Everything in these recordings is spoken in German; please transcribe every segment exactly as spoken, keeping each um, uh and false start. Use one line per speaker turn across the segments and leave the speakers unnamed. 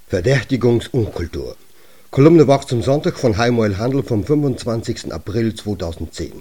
Verdächtigungsunkultur. Kolumne Wach zum Sonntag von Heimoel Handel vom fünfundzwanzigsten April zweitausendzehn.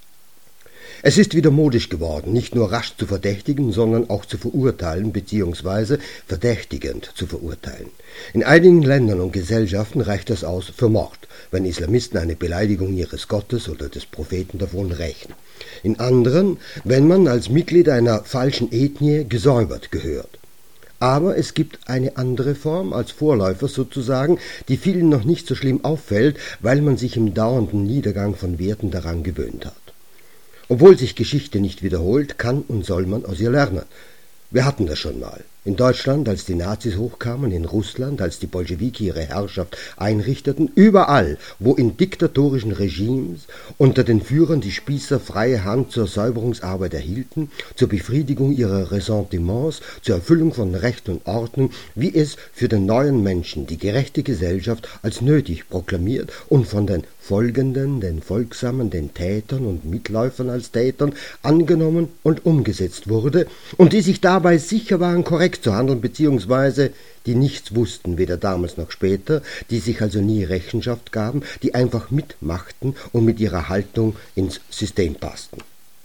Es ist wieder modisch geworden, nicht nur rasch zu verdächtigen, sondern auch zu verurteilen bzw. verdächtigend zu verurteilen. In einigen Ländern und Gesellschaften reicht das aus für Mord, wenn Islamisten eine Beleidigung ihres Gottes oder des Propheten davon rächen. In anderen, wenn man als Mitglied einer falschen Ethnie gesäubert gehört. Aber es gibt eine andere Form, als Vorläufer sozusagen, die vielen noch nicht so schlimm auffällt, weil man sich im dauernden Niedergang von Werten daran gewöhnt hat. Obwohl sich Geschichte nicht wiederholt, kann und soll man aus ihr lernen. Wir hatten das schon mal. In Deutschland, als die Nazis hochkamen, in Russland, als die Bolschewiki ihre Herrschaft einrichteten, überall, wo in diktatorischen Regimes unter den Führern die Spießer freie Hand zur Säuberungsarbeit erhielten, zur Befriedigung ihrer Ressentiments, zur Erfüllung von Recht und Ordnung, wie es für den neuen Menschen die gerechte Gesellschaft als nötig proklamiert und von den Folgenden, den Folgsamen, den Tätern und Mitläufern als Tätern angenommen und umgesetzt wurde und die sich dabei sicher waren, korrekt zu handeln, beziehungsweise die nichts wussten, weder damals noch später, die sich also nie Rechenschaft gaben, die einfach mitmachten und mit ihrer Haltung ins System passten.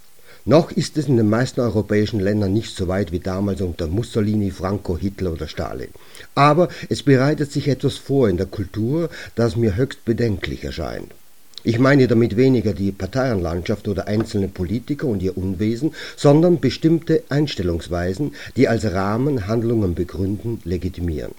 Noch ist es in den meisten europäischen Ländern nicht so weit wie damals unter Mussolini, Franco, Hitler oder Stalin. Aber es bereitet sich etwas vor in der Kultur, das mir höchst bedenklich erscheint. Ich meine damit weniger die Parteienlandschaft oder einzelne Politiker und ihr Unwesen, sondern bestimmte Einstellungsweisen, die als Rahmen Handlungen begründen, legitimieren.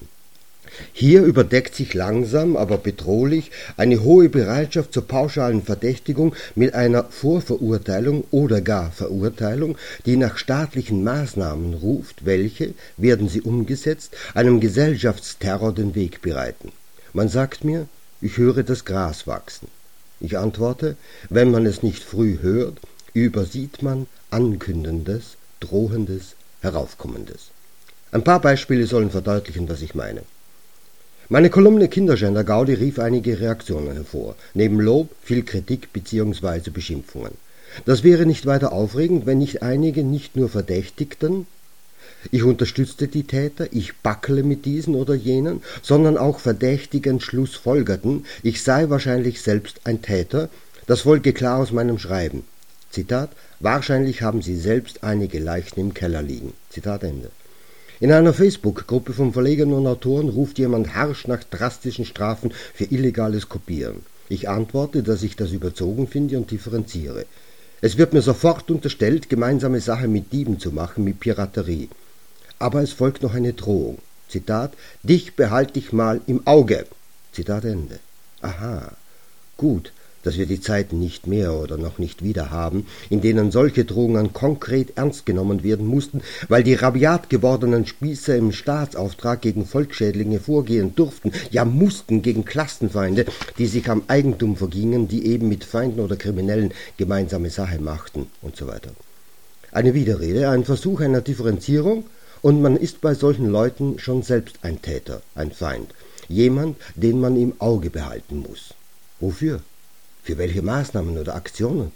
Hier überdeckt sich langsam, aber bedrohlich eine hohe Bereitschaft zur pauschalen Verdächtigung mit einer Vorverurteilung oder gar Verurteilung, die nach staatlichen Maßnahmen ruft, welche, werden sie umgesetzt, einem Gesellschaftsterror den Weg bereiten. Man sagt mir, ich höre das Gras wachsen. Ich antworte, wenn man es nicht früh hört, übersieht man Ankündendes, Drohendes, Heraufkommendes. Ein paar Beispiele sollen verdeutlichen, was ich meine. Meine Kolumne Kinderschänder Gaudi rief einige Reaktionen hervor, neben Lob viel Kritik bzw. Beschimpfungen. Das wäre nicht weiter aufregend, wenn nicht einige nicht nur verdächtigten, ich unterstützte die Täter, ich backele mit diesen oder jenen, sondern auch verdächtigend schlussfolgerten, ich sei wahrscheinlich selbst ein Täter, das folge klar aus meinem Schreiben. Zitat, wahrscheinlich haben sie selbst einige Leichen im Keller liegen. Zitat Ende. In einer Facebook-Gruppe von Verlegern und Autoren ruft jemand harsch nach drastischen Strafen für illegales Kopieren. Ich antworte, dass ich das überzogen finde und differenziere. Es wird mir sofort unterstellt, gemeinsame Sache mit Dieben zu machen, mit Piraterie. Aber es folgt noch eine Drohung. Zitat, dich behalte ich mal im Auge. Zitat Ende. Aha, gut, dass wir die Zeiten nicht mehr oder noch nicht wieder haben, in denen solche Drohungen konkret ernst genommen werden mussten, weil die rabiat gewordenen Spießer im Staatsauftrag gegen Volksschädlinge vorgehen durften, ja mussten gegen Klassenfeinde, die sich am Eigentum vergingen, die eben mit Feinden oder Kriminellen gemeinsame Sache machten und so weiter. Eine Widerrede, ein Versuch einer Differenzierung, und man ist bei solchen Leuten schon selbst ein Täter, ein Feind, jemand, den man im Auge behalten muss. Wofür? Für welche Maßnahmen oder Aktionen?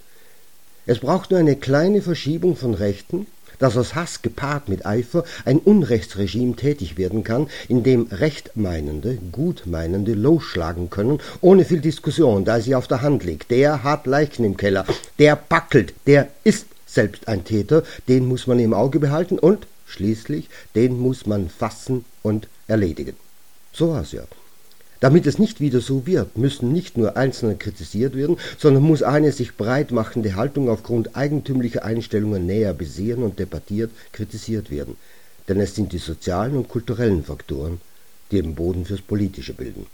Es braucht nur eine kleine Verschiebung von Rechten, dass aus Hass gepaart mit Eifer ein Unrechtsregime tätig werden kann, in dem Rechtmeinende, Gutmeinende losschlagen können, ohne viel Diskussion, da sie auf der Hand liegt. Der hat Leichen im Keller, der backelt, der ist selbst ein Täter, den muss man im Auge behalten und schließlich, den muss man fassen und erledigen. So war's ja. Damit es nicht wieder so wird, müssen nicht nur Einzelne kritisiert werden, sondern muss eine sich breit machende Haltung aufgrund eigentümlicher Einstellungen näher besehen und debattiert, kritisiert werden. Denn es sind die sozialen und kulturellen Faktoren, die den Boden fürs Politische bilden.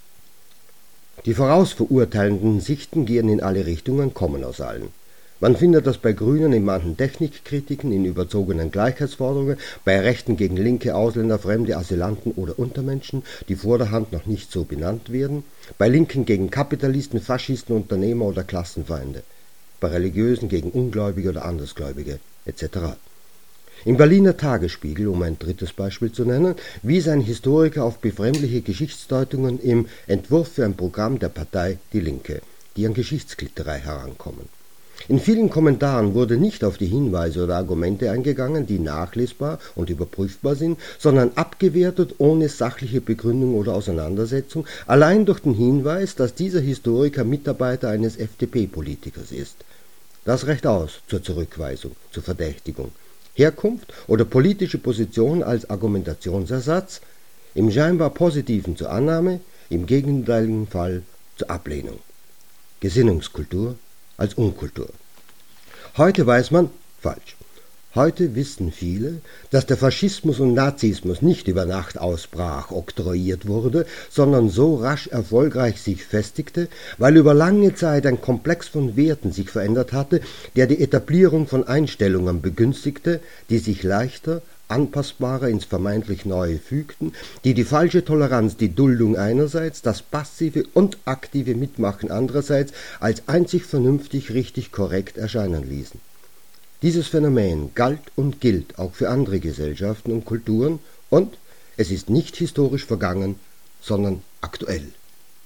Die vorausverurteilenden Sichten gehen in alle Richtungen, kommen aus allen. Man findet das bei Grünen in manchen Technikkritiken, in überzogenen Gleichheitsforderungen, bei Rechten gegen Linke, Ausländer, Fremde, Asylanten oder Untermenschen, die vorderhand noch nicht so benannt werden, bei Linken gegen Kapitalisten, Faschisten, Unternehmer oder Klassenfeinde, bei Religiösen gegen Ungläubige oder Andersgläubige et cetera. Im Berliner Tagesspiegel, um ein drittes Beispiel zu nennen, wies ein Historiker auf befremdliche Geschichtsdeutungen im Entwurf für ein Programm der Partei Die Linke, die an Geschichtsklitterei herankommen. In vielen Kommentaren wurde nicht auf die Hinweise oder Argumente eingegangen, die nachlesbar und überprüfbar sind, sondern abgewertet ohne sachliche Begründung oder Auseinandersetzung, allein durch den Hinweis, dass dieser Historiker Mitarbeiter eines F D P-Politikers ist. Das reicht aus zur Zurückweisung, zur Verdächtigung. Herkunft oder politische Position als Argumentationsersatz, im scheinbar Positiven zur Annahme, im gegenteiligen Fall zur Ablehnung. Gesinnungskultur als Unkultur. Heute weiß man, falsch. Heute wissen viele, dass der Faschismus und Nazismus nicht über Nacht ausbrach, oktroyiert wurde, sondern so rasch erfolgreich sich festigte, weil über lange Zeit ein Komplex von Werten sich verändert hatte, der die Etablierung von Einstellungen begünstigte, die sich leichter, anpassbarer ins vermeintlich Neue fügten, die die falsche Toleranz, die Duldung einerseits, das passive und aktive Mitmachen andererseits als einzig vernünftig, richtig, korrekt erscheinen ließen. Dieses Phänomen galt und gilt auch für andere Gesellschaften und Kulturen und es ist nicht historisch vergangen, sondern aktuell.